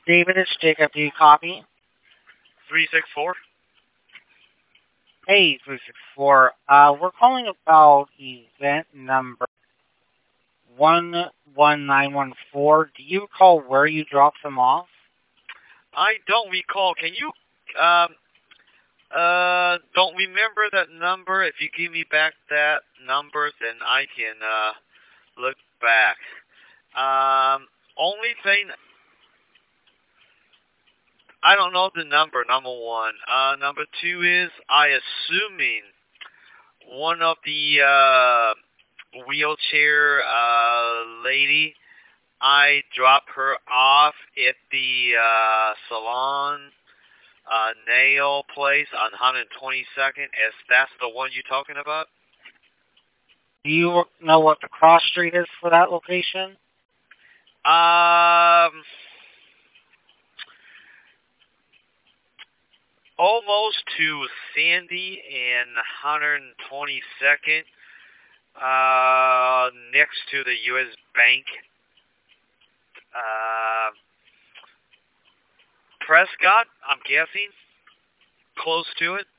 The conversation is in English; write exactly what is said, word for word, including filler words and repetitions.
David, it's Jacob. Do you copy? three six four? Hey, three six four. Uh, we're calling about event number one one nine one four. Do you recall where you dropped them off? I don't recall. Can you, um, uh, don't remember that number? If you give me back that number, then I can, uh, look back. Um, only thing, I don't know the number, number one. Uh, number two is, I assuming one of the, uh, wheelchair, uh, lady, I dropped her off at the, uh, salon, uh, nail place on one hundred twenty-second. Is that's the one you're talking about? Do you know what the cross street is for that location? Um, almost to Sandy and one hundred twenty-second, uh, next to the U S Bank. Uh, Prescott, I'm guessing, close to it.